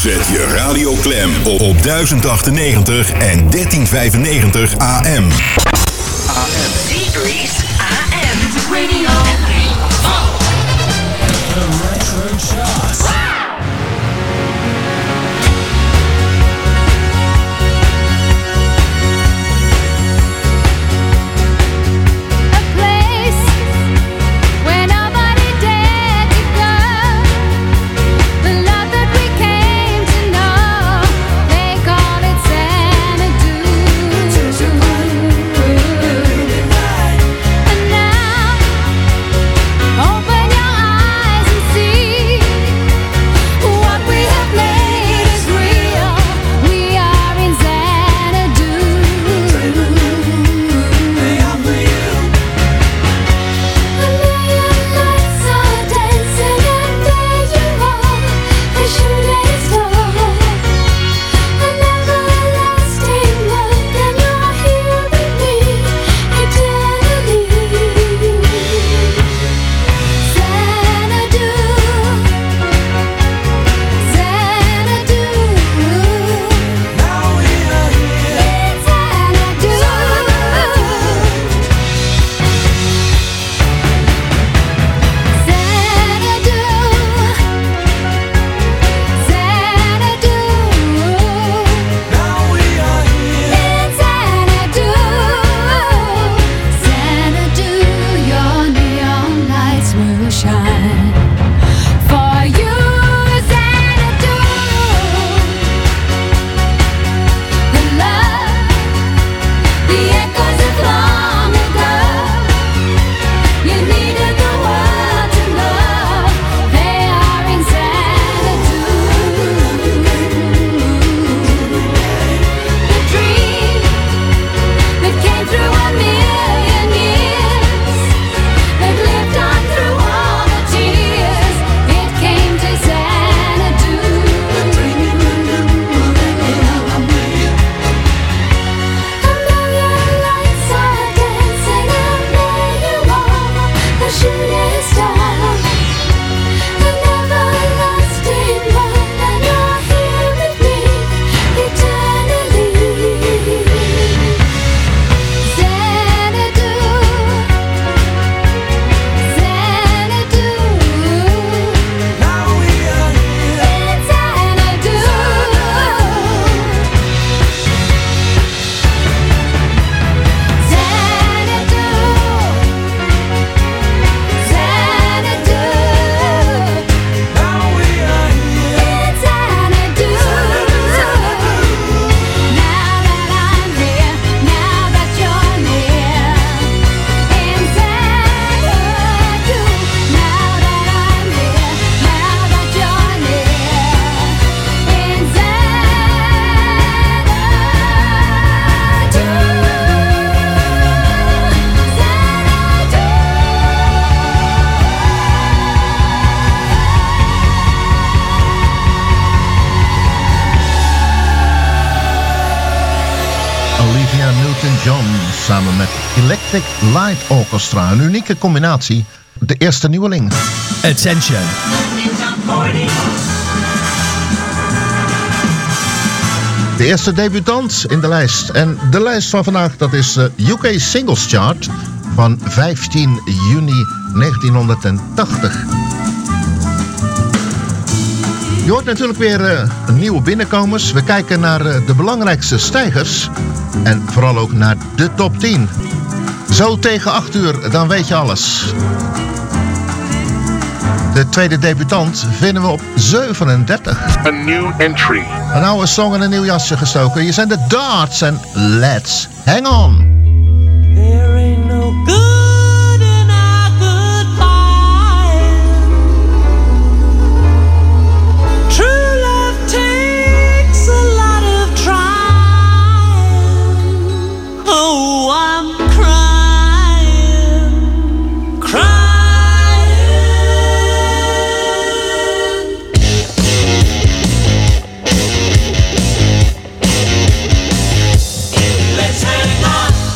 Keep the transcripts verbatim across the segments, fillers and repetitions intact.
Zet je radio klem op duizend achtennegentig en dertien vijfennegentig A M. Degrees A M Radio. The Retro Charts. Samen met Electric Light Orchestra. Een unieke combinatie. De eerste nieuweling. Attention. De eerste debutant in de lijst. En de lijst van vandaag, dat is de U K Singles Chart van vijftien juni negentienhonderdtachtig. Je hoort natuurlijk weer uh, nieuwe binnenkomers. We kijken naar uh, de belangrijkste stijgers. En vooral ook naar de top tien. Zo tegen acht uur, dan weet je alles. De tweede debutant vinden we op zevenendertig. A new entry. Een oude song en een nieuw jasje gestoken. Hier zijn de Darts en Let's Hang On. There ain't no good in our goodbye. True love takes a lot of trying. Oh, I'm crying, crying. Let's hang on.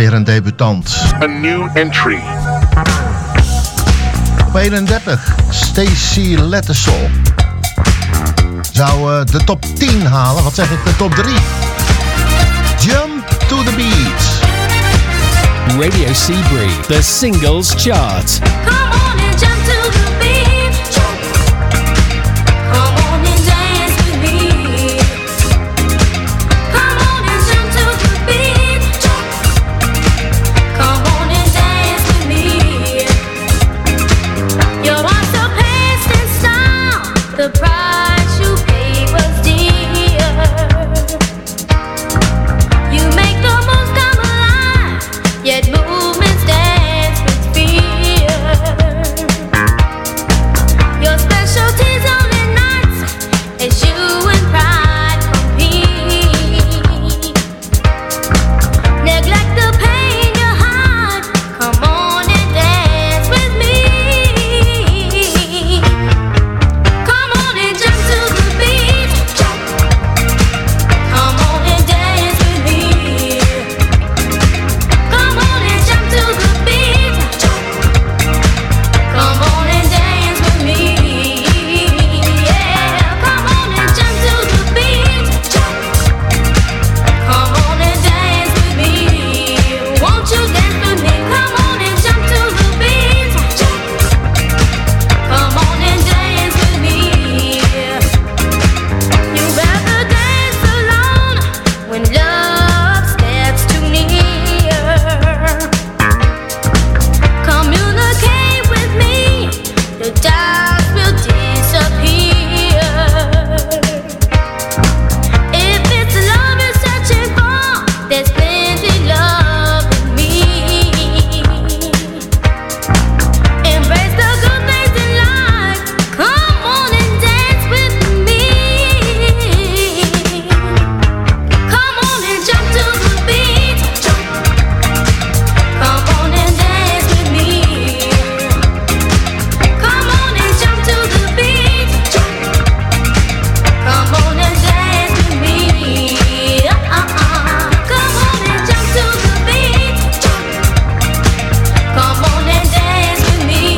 weer een debutant. A new entry. Op eenendertig, Stacey Lettesol. Zou uh, de top tien halen, wat zeg ik, de top drie. Jump to the beat. Radio Seabury, the singles chart. Come on and jump to the beat. Come on and dance with me. Come on and jump to the beat. Come on and dance with me. Your heart's so past in style. The price you paid was dear. You make the most come alive, yet movements dance with fear. Your specialty's only nights as you and pride compete. Neglect the pain you hide. Come on and dance with me. Come on and jump to the beat. Come on and dance with me. Come on and jump to the beat. Come on and dance with me. Yeah, come on and jump to the beat. Come on and dance with me. Won't you dance with me? Come on and jump to the beat. Come on and dance with me. You rather dance alone when love steps too near. Communicate with me, the doubts will disappear. If it's love you're searching for, there's plenty love in me. Embrace the good things in life. Come on and dance with me. Come on and jump to the beat. Come on and dance with me. Come on and jump to the beat. Come on and dance with me. Uh-uh. Come on and jump to the beat. Come on and dance with me.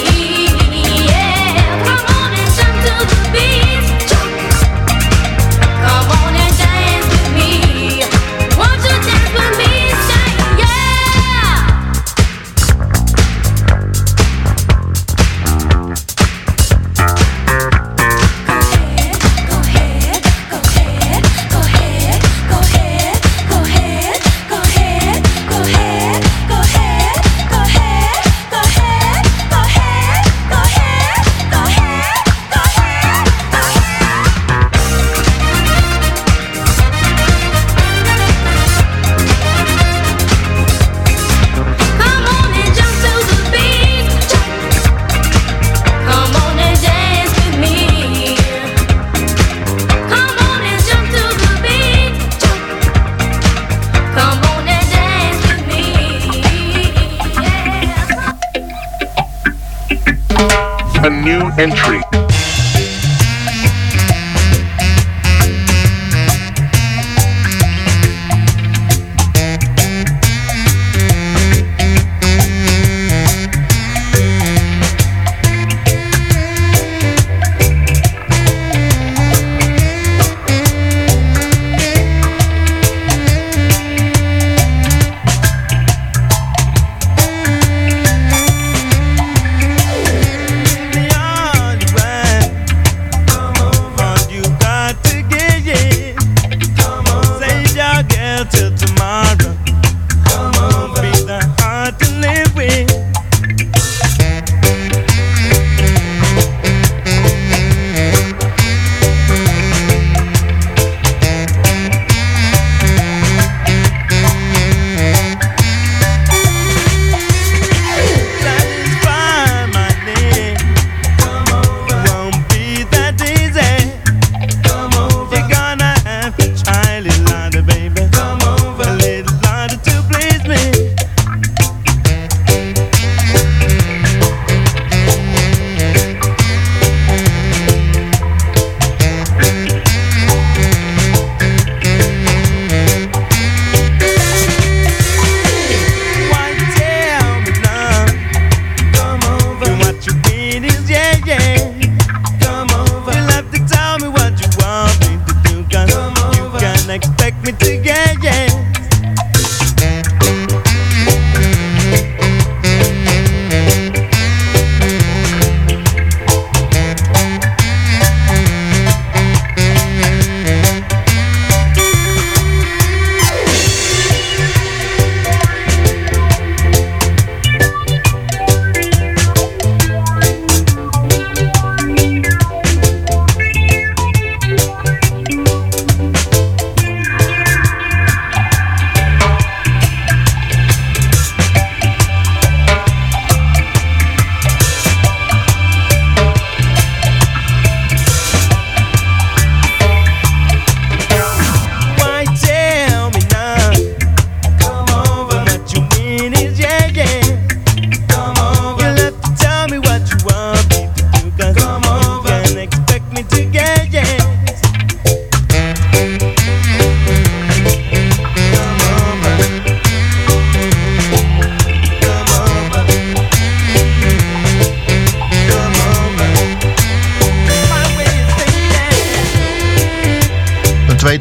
Yeah, come on and jump to the beat. Come on and dance with me. Won't you dance with me? Say yeah. Go ahead, go ahead, go ahead, go ahead, go ahead, go ahead, go ahead, go ahead, go ahead, go ahead, go ahead, go ahead, go ahead, go ahead, go Come on and jump to the beat. Come on and dance with me. Come on and jump to the beat. Come on and dance with me. Yeah. A new entry. Beyond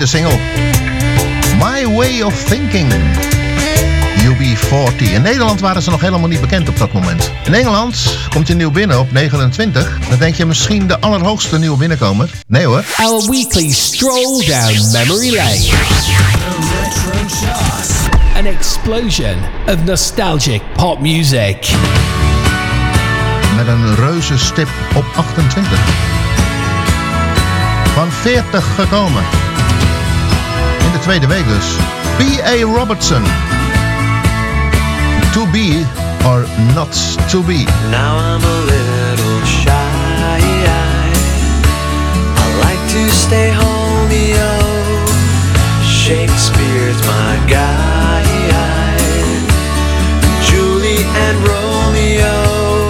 hete single. My Way of Thinking. U B veertig. In Nederland waren ze nog helemaal niet bekend op dat moment. In Engeland komt hij nieuw binnen op negenentwintig. Dan denk je misschien de allerhoogste nieuwe binnenkomer. Nee hoor. Our weekly stroll down memory lane. An explosion of nostalgic pop music. Met een reuze stip op achtentwintig. Van veertig gekomen. In de tweede week dus. B A Robertson. To be or not to be. Now I'm a little shy. I like to stay home, yo. Shakespeare's my guy. Julie and Romeo.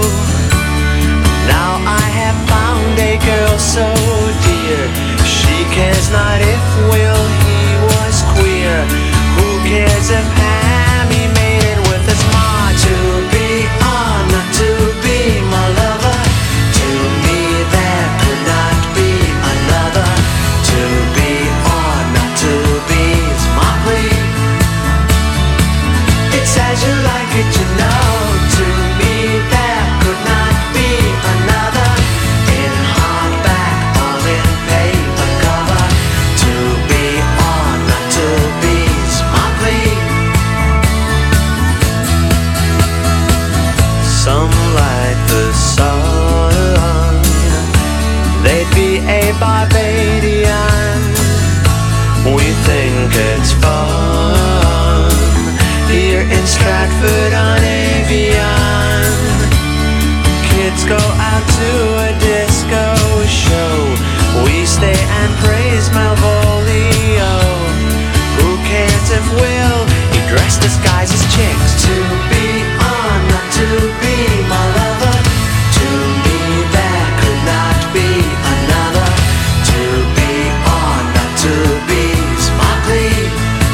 Now I have found a girl so dear. She cares not if Will he was queer. Who cares if Hammy made it with his ma? To be or not to be my lover. To me there could not be another. To be or not to be is my plea. It's as you like it, you know. To me there could not be another. In hardback or in paper cover. To be or not to be is my plea. Some like the sun. They'd be a Barbadian. We think it's fun here in Stratford-on-Avon. Kids go out to a disco show. We stay and praise Malvolio. Who cares if Will he dressed disguised as chicks? To be or not to be my lover. To me there could not be another. To be or not to be is my plea.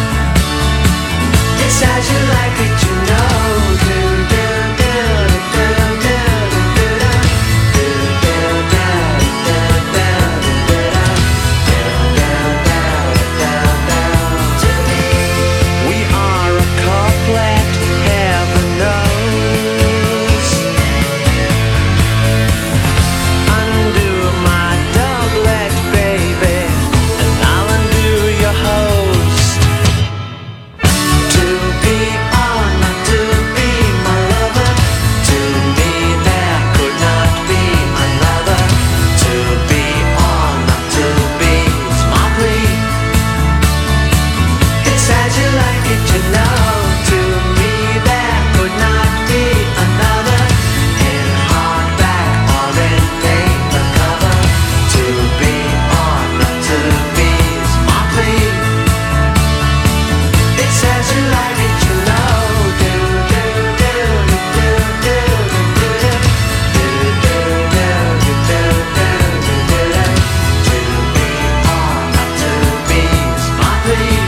It's as you like it, you know. Do, do, do, do, do, do, do, do, do, do, do, do, do. We are a couplet, heaven knows. Undo my doublet, baby, and I'll undo your host. To be or not to be my lover. To me there could not be another. To be or not to be is my plea. It's as you like it, you know. To me there could not be another. In hardback or in paper cover. To be or not to be is my plea. It's as you like it, you know. Do, do, do, do, do, do, do, do, do, do, do, do, do, do. To be or not to be is my plea.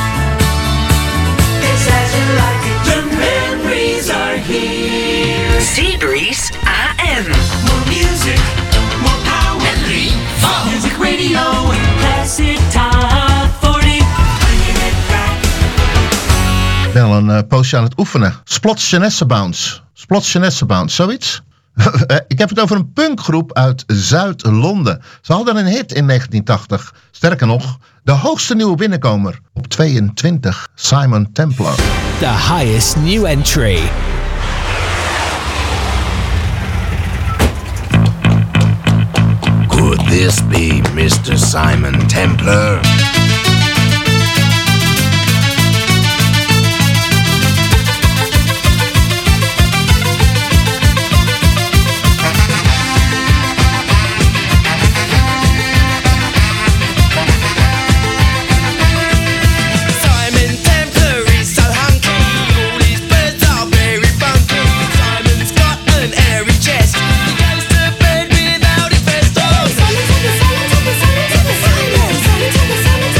It's as you like it, the memories are here. Seabreeze A M. More music, more power. Music radio, classic top forty. Bringing it back. Ik ben al een uh, poosje aan het oefenen. Splots Jeunesse Bounce. Splots Jeunesse Bounce, zoiets? Ik heb het over een punkgroep uit Zuid-Londen. Ze hadden een hit in negentien tachtig. Sterker nog, de hoogste nieuwe binnenkomer op tweeëntwintig. Simon Templar. The highest new entry. Could this be Mister Simon Templar? Simon Templar is so hunky. All his birds are very funky. Simon's got an airy chest. He goes to bed without his vest on. Simon, Simon, Simon, Simon, Simon, Simon, Simon, Simon, Simon, Simon,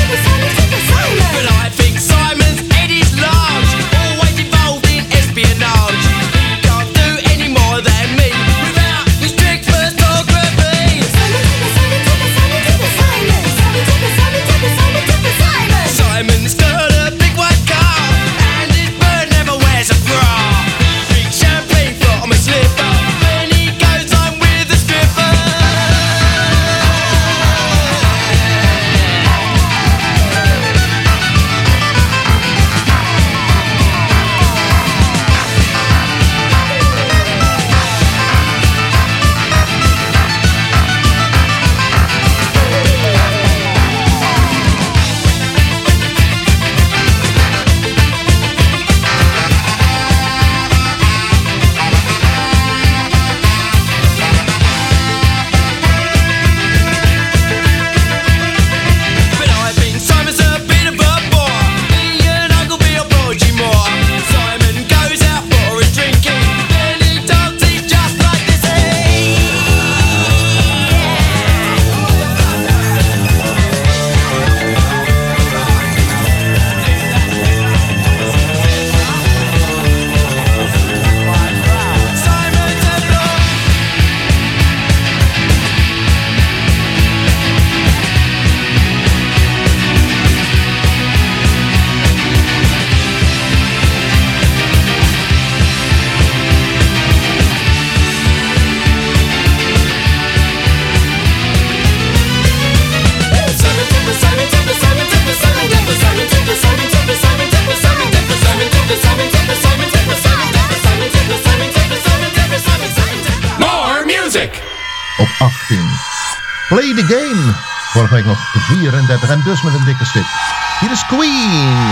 achttien. Play the Game. Vorige week nog vierendertig en dus met een dikke stip. Hier is Queen.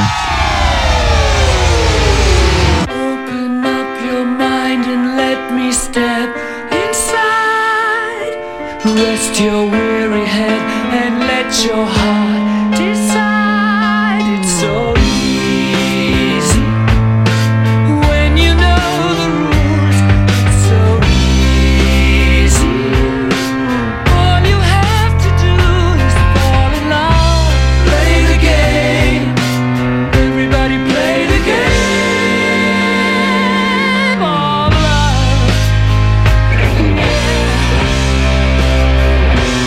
Open up your mind and let me step inside. Rest your weary head and let your heart decide. It's so easy when you know the rules. It's so easy. All you have to do is fall in love. Play the game. Everybody play the game of love.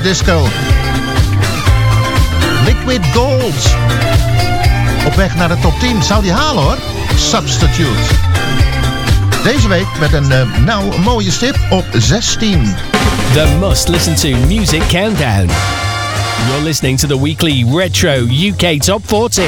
disco. Liquid Gold. Op weg naar de top tien. Zou die halen hoor. Substitute. Deze week met een, uh, nou, een mooie stip op zestien. The must listen to music countdown. You're listening to the weekly Retro U K Top forty.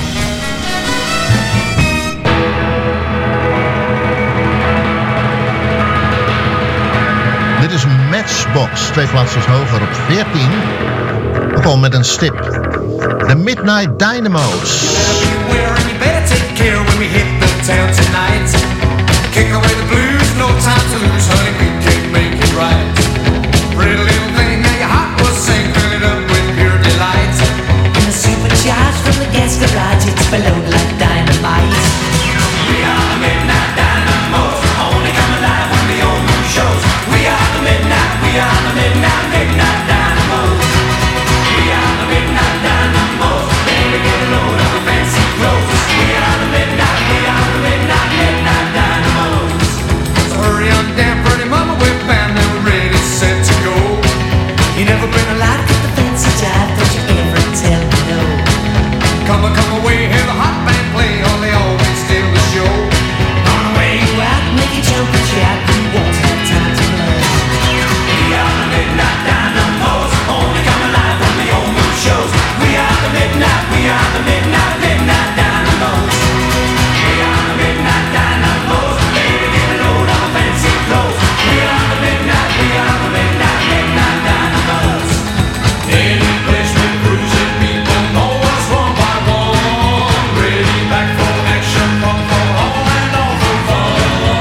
Dit is Matchbox, twee plaatsjes hoger op veertien. Gewoon met een stip. The Midnight Dynamo's. You better take care when we hit the town tonight. Kick away the blues, no time to lose, honey, we can make it right. Pretty little thing, now your heart will sing, fill it up with pure delight. In the supercharged from the gas garage, it's explode like dynamite. We are the Midnight Dynamos, only come alive when the old moon shows. We are the midnight, we are the midnight, midnight Dynamos. We are the Midnight Dynamos, baby get a load of the fancy clothes. We are the midnight, we are the midnight, midnight Dynamos. So hurry on down, pretty mama, we're bound and we're ready, set to go. You never been alive with the fancy jive, don't you ever tell me no. Come on, come away, hear the hot band play, or they always steal the show. On the way, go out, make you jump and shout, you won't have time to run. We are the Midnight Dynamos, only come alive when the old moon shows. We are the midnight, we are the midnight, midnight Dynamos. We are the Midnight Dynamos, baby get a load of fancy clothes. We are the midnight, we are the midnight, midnight Dynamos. Any place we're cruising, people know us one by one. Ready back for action, from for all and all for fun.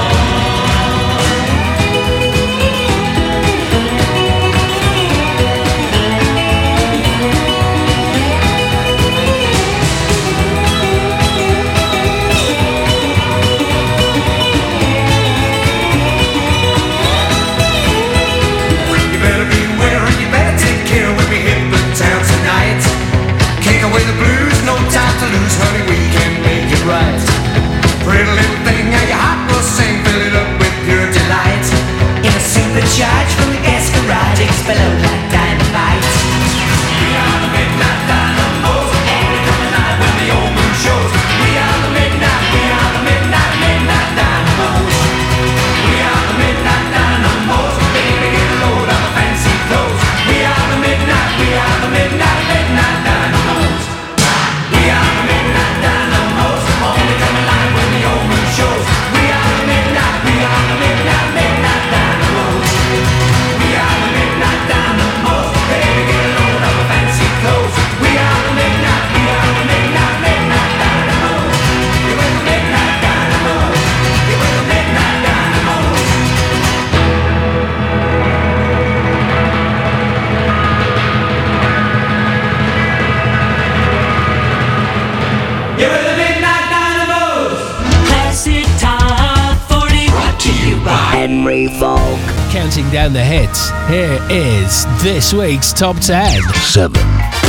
You better beware and you better take care when we hit the town tonight. Kick away the blues, no time to lose, honey, we can make it right. Pretty little thing, now your heart will sing, fill it up with pure delight. In a supercharged from the gas garage, explode like dynamite. We are the Midnight Dynamos, only come alive when the old moon shows. We are the midnight, we are the midnight, midnight Dynamos. We are the Midnight Dynamos, baby get a load of the fancy clothes. We are the midnight, we are the midnight, midnight Dynamos. We are the Midnight Dynamos, only come alive when the old moon shows. We are the midnight, we are the midnight, midnight Dynamos. We are the Midnight Dynamos, baby get a load of the fancy clothes. We are the midnight, we are the midnight, midnight Dynamos. You are the Midnight Dynamos, you are the Midnight Dynamos. You are the Midnight Dynamos. Classic Top forty. Brought to you by Henry Volk. Counting down the hits, here is this week's Top ten. seven.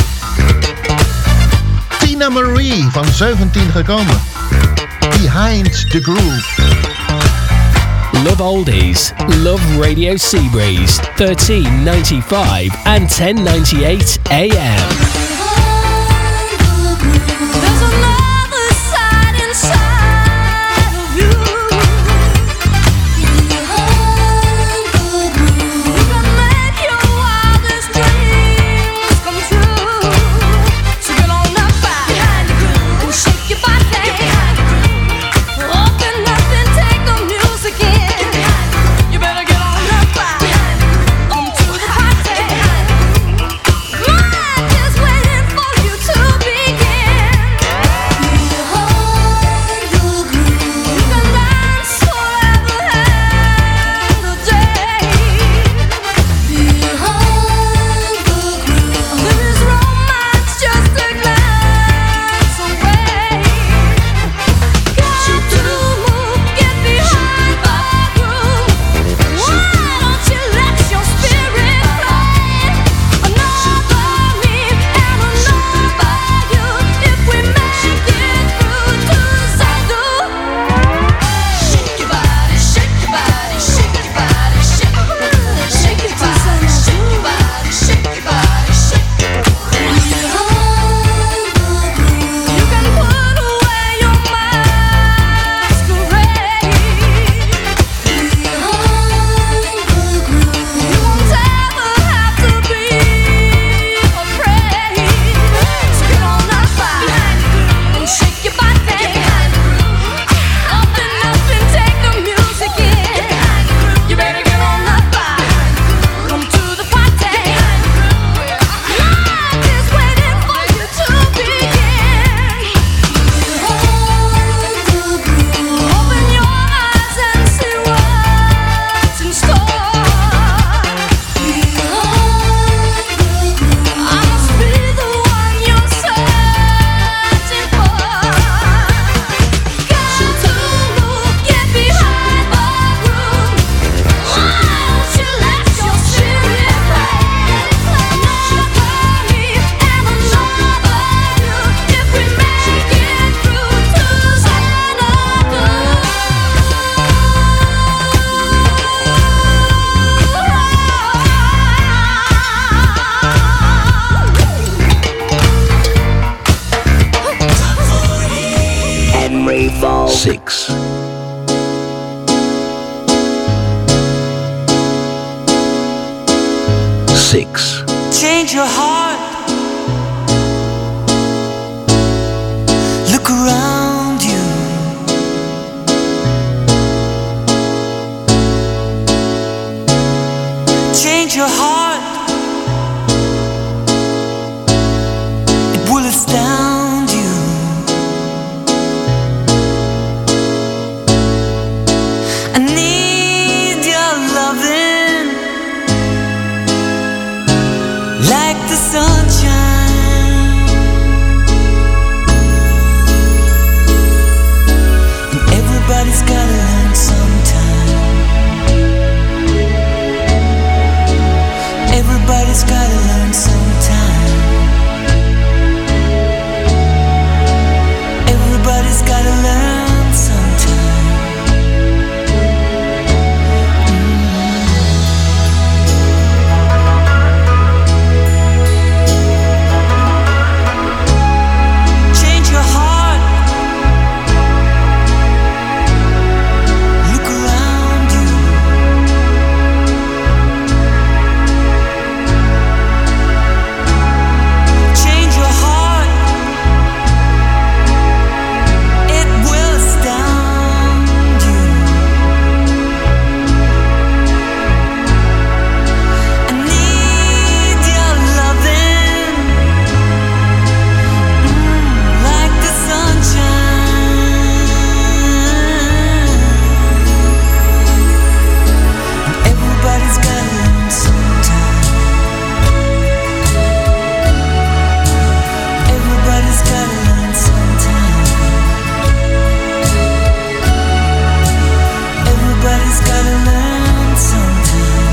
Tina Marie van zeventien gekomen. Behind the Groove. Love Oldies, Love Radio Seabreeze, thirteen ninety-five and ten ninety-eight A M. There's another side inside of you. Behind the groove, you can make your wildest dreams come true. So get on up behind the groove and shake your body. Behind the groove, open up and take the music in. You better get on up behind the groove, come to the party. Might as well. Six. Six. Change your heart. Look around you. Change your heart. It will astound you. I need your loving like the sunshine. And everybody's gotta learn sometime. Everybody's gotta learn sometime. Everybody's gotta learn sometime. Change your heart. Look around you. Change your heart. It will astound you. I need your loving, mm, like the sunshine. Everybody's gotta learn sometime. Everybody's gotta learn sometime. Everybody's gotta learn sometime.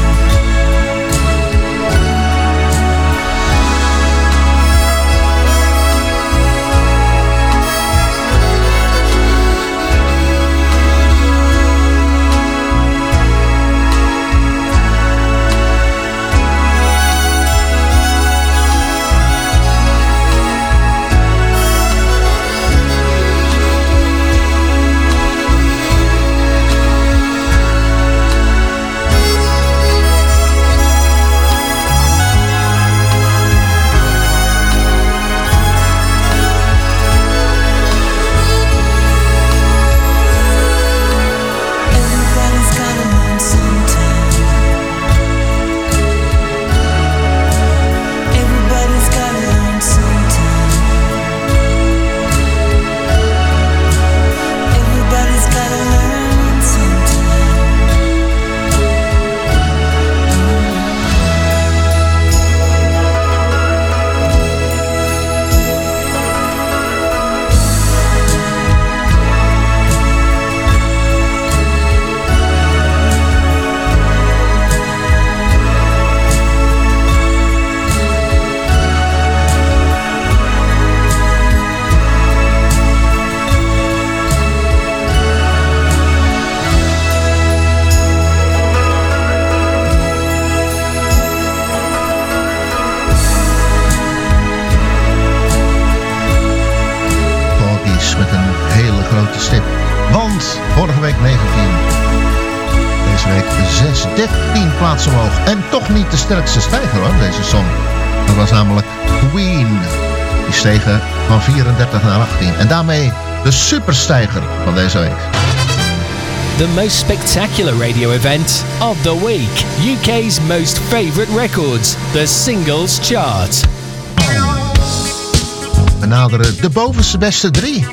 Everybody's gotta learn sometime. Everybody's gotta learn sometime. Everybody's gotta learn sometime. Porgies met een hele grote stip. Want vorige week negentien. Deze week zes, dertien plaatsen omhoog. En toch niet de sterkste stijger hoor, deze song. Dat was namelijk Queen. Die stegen van vierendertig naar achttien. En daarmee de superstijger van deze week. The most spectacular radio event of the week. U K's most favourite records. The Singles Chart. We naderen de bovenste beste drie.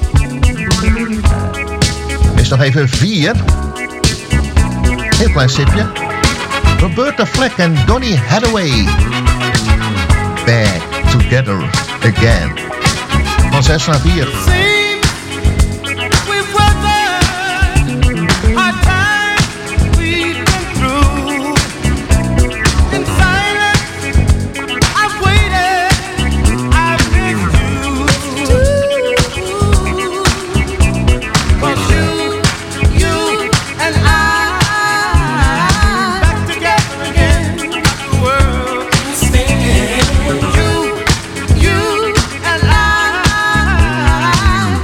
Is nog even vier. Heel klein stipje. Roberta Fleck en Donny Hathaway. Back Together Again. Van zes naar vier. You and I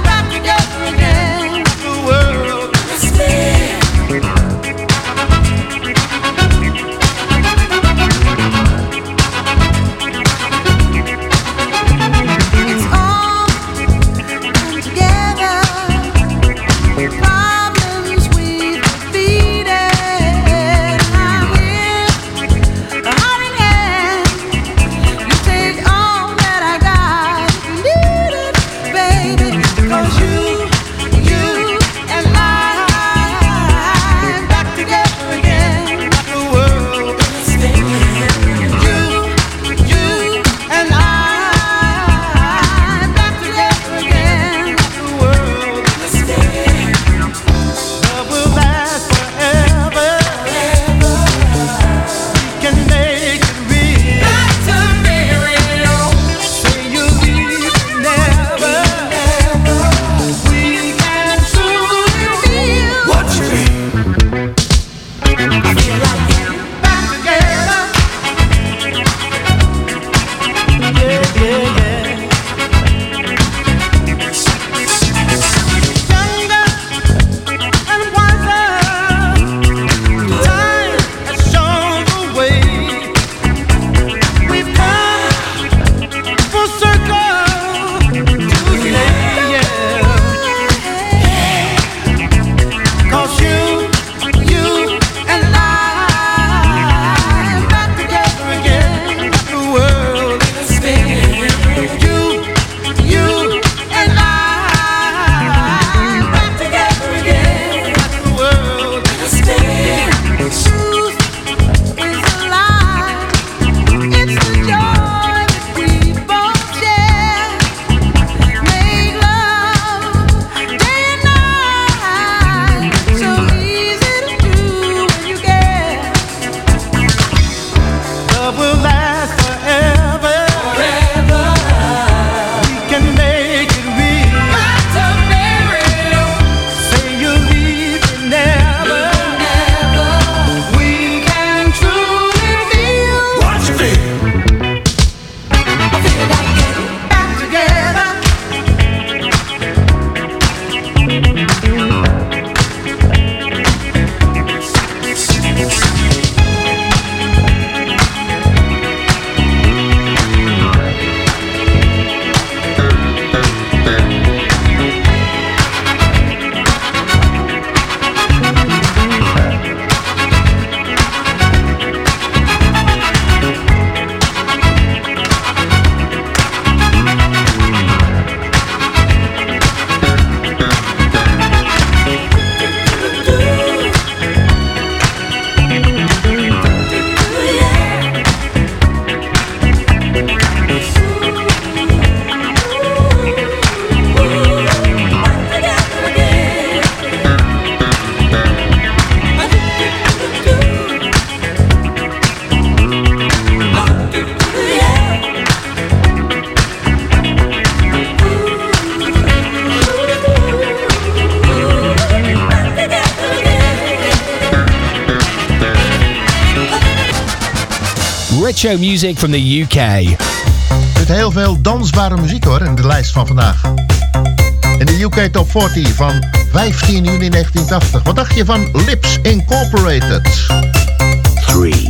retro music from the U K. Er zit heel veel dansbare muziek hoor in de lijst van vandaag. In de U K Top veertig van vijftien juni negentien tachtig. Wat dacht je van Lips Incorporated? Three.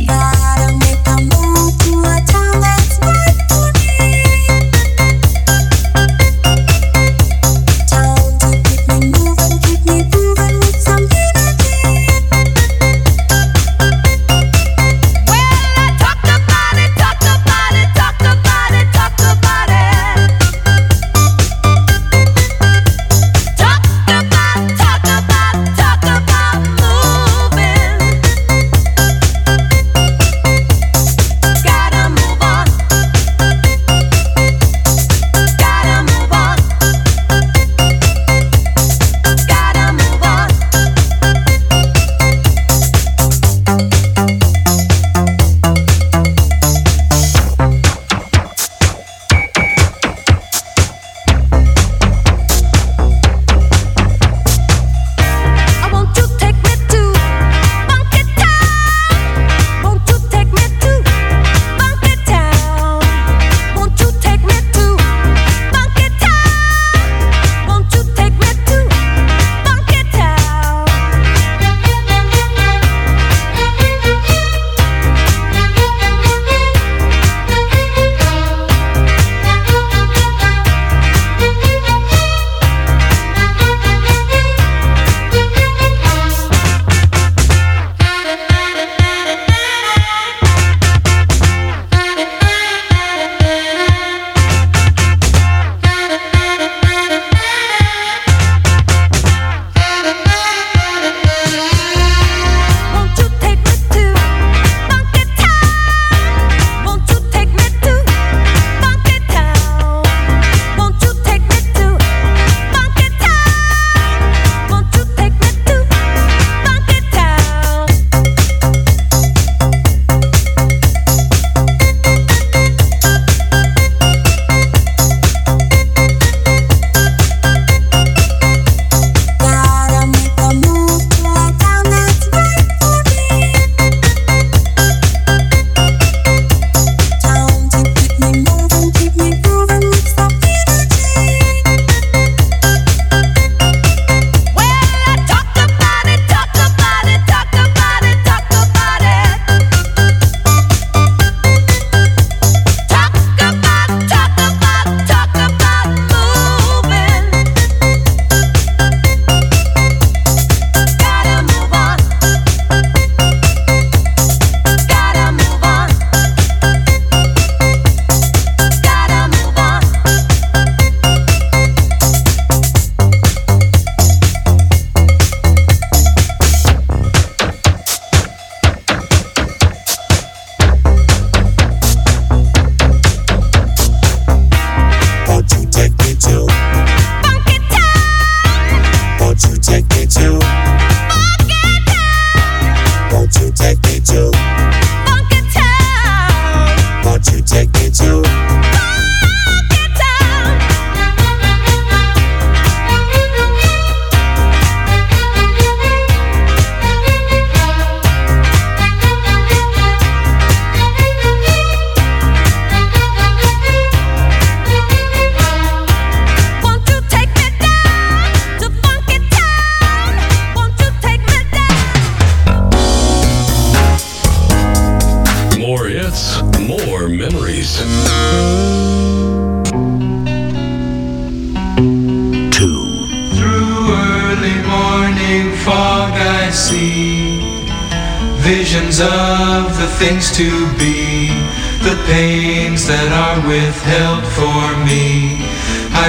Visions of the things to be, the pains that are withheld for me, I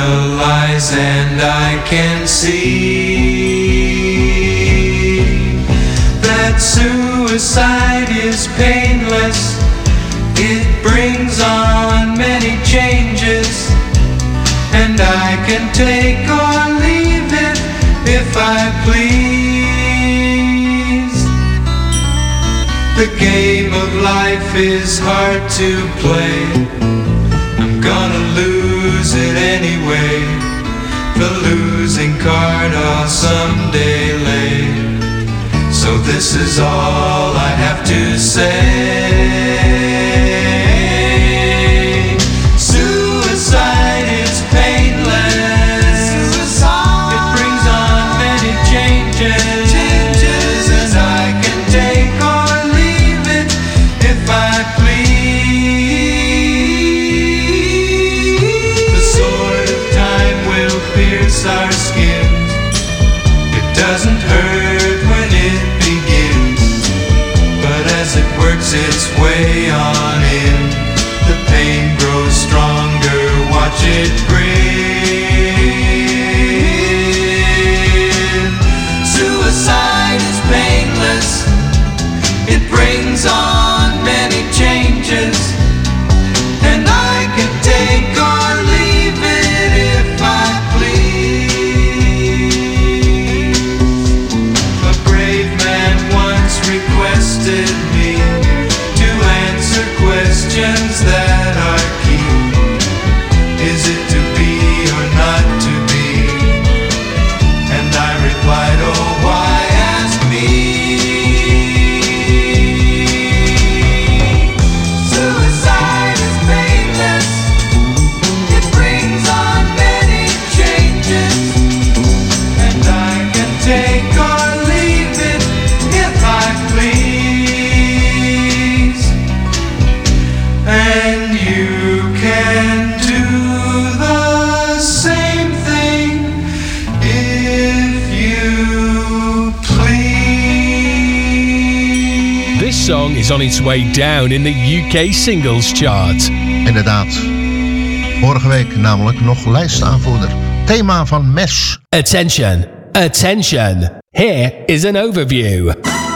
realize and I can see that suicide is painless. It brings on many changes, and I can take or leave it if I please. The game of life is hard to play. I'm gonna lose it anyway. The losing card I'll someday lay. So So this is all I have to say. Suicide is painless. Suicide. It brings on many changes. Changes. And I can take or leave it if I please. The sword of time will pierce our skin. It doesn't hurt when it begins, but as it works its way on in, the pain grows stronger, watch it grin. Suicide is painless, it brings on many changes, and I can take or leave it if I please. A brave man once requested me to answer questions that are key. Is it to be or not to be? And I replied, oh, why ask me? Suicide is painless. It brings on many changes, and I can take or leave it if I please. And you can do the same thing if you please. This song is on its way down in the U K singles chart. Inderdaad. Vorige week namelijk nog lijstaanvoerder. Thema van Mesh. Attention, attention. Here is an overview.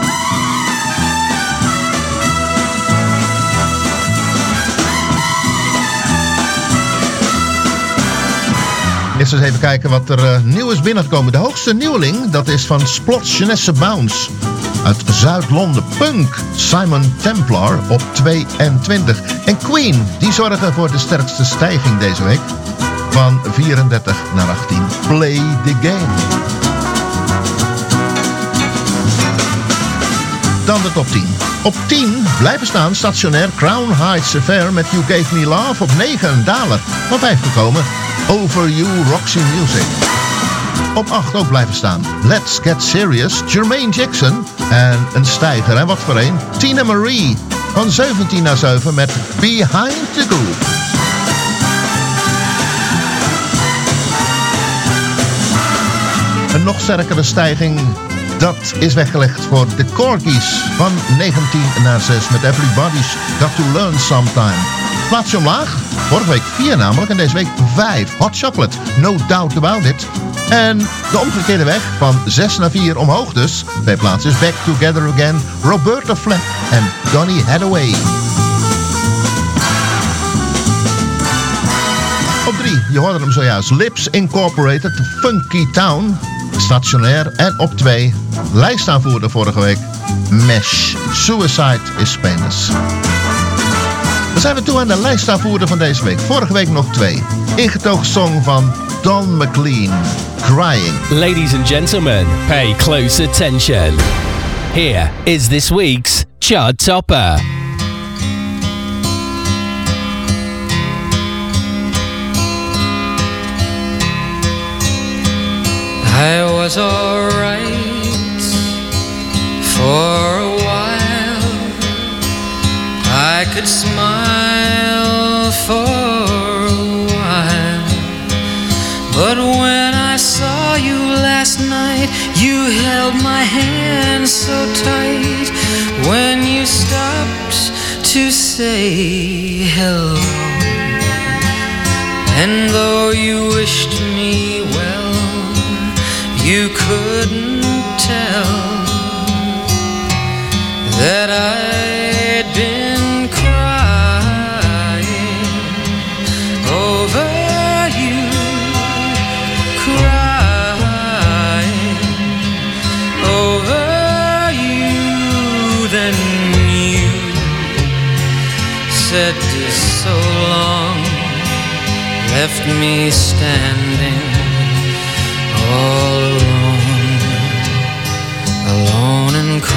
Eerst eens even kijken wat er uh, nieuw is binnengekomen. De hoogste nieuweling, dat is van Splot Jeunesse Bounce. Uit Zuid-Londen. Punk, Simon Templar op tweeëntwintig. En Queen, die zorgen voor de sterkste stijging deze week. Van vierendertig naar achttien. Play the game. Dan de top tien. Op tien blijven staan stationair Crown Heights Affair met You Gave Me Love op negen, een daler. Van vijf gekomen. Over You, Roxy Music. Op acht ook blijven staan. Let's Get Serious, Jermaine Jackson. En een stijger, en wat voor een. Tina Marie. Van zeventien naar zeven met Behind the Groove. Een nog sterkere stijging, dat is weggelegd voor de Corgis. Van negentien naar zes met Everybody's Got to Learn Sometime. Plaatsje omlaag, vorige week vier namelijk en deze week vijf. Hot Chocolate, No Doubt About It. En de omgekeerde weg van zes naar vier omhoog dus. Twee plaatsen Back Together Again, Roberta Flack en Donny Hathaway. Op drie, je hoorde hem zojuist, Lips Incorporated, Funky Town, stationair. En op twee, lijstaanvoerder vorige week, Mesh, Suicide is Painless. Dan zijn we toe aan de lijstaanvoerder van deze week. Vorige week nog twee. Ingetogen song van Don McLean, Crying. Ladies and gentlemen, pay close attention. Here is this week's chart topper. I was alright for a while. I could smile for a while. But when I saw you last night, you held my hand so tight. When you stopped to say hello, and though you wished me well, you couldn't tell that I'd been crying over you, crying over you. Then you said so long, left me standing all alone, alone and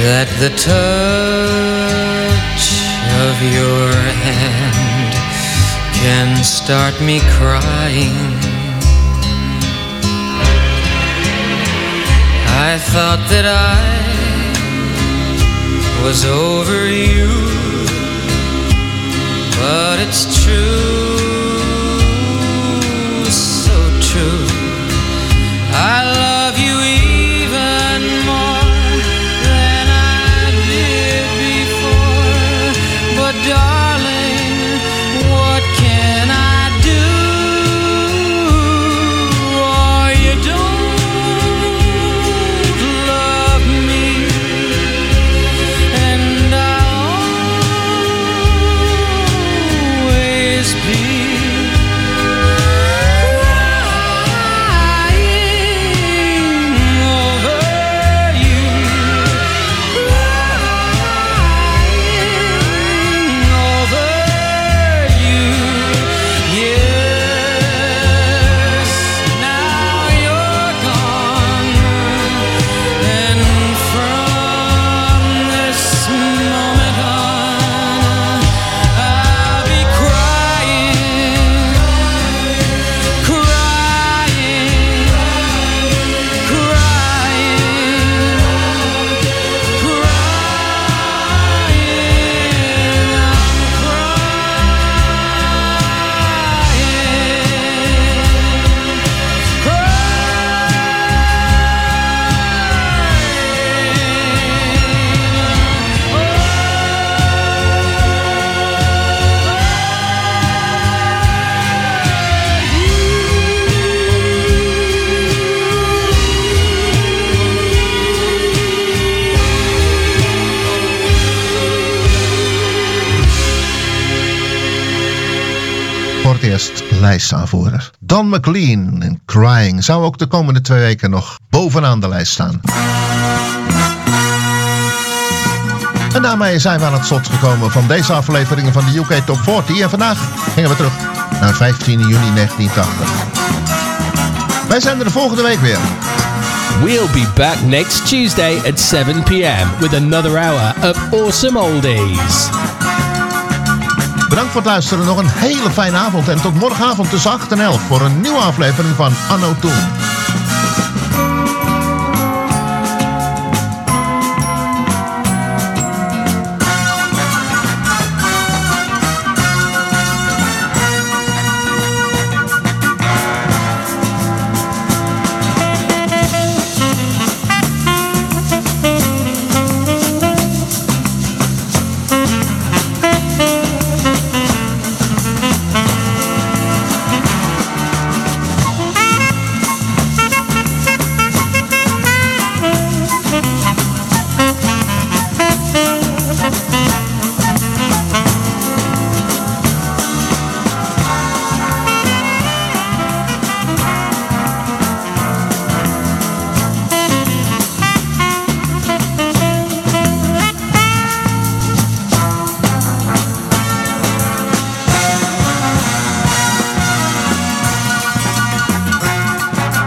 that the touch of your hand can start me crying. I thought that I was over you, but it's true, so true. I love you even more than I did before, but darling, what can I do? Oh, you don't love me, and I'll always be eerst lijstaanvoerder. Don McLean en Crying zou ook de komende twee weken nog bovenaan de lijst staan. En daarmee zijn we aan het slot gekomen van deze afleveringen van de U K Top veertig. En vandaag gingen we terug naar vijftien juni negentien tachtig. Wij zijn er de volgende week weer. We'll be back next Tuesday at seven p.m. with another hour of awesome oldies. Bedankt voor het luisteren. Nog een hele fijne avond. En tot morgenavond tussen acht en elf voor een nieuwe aflevering van Anno Toen.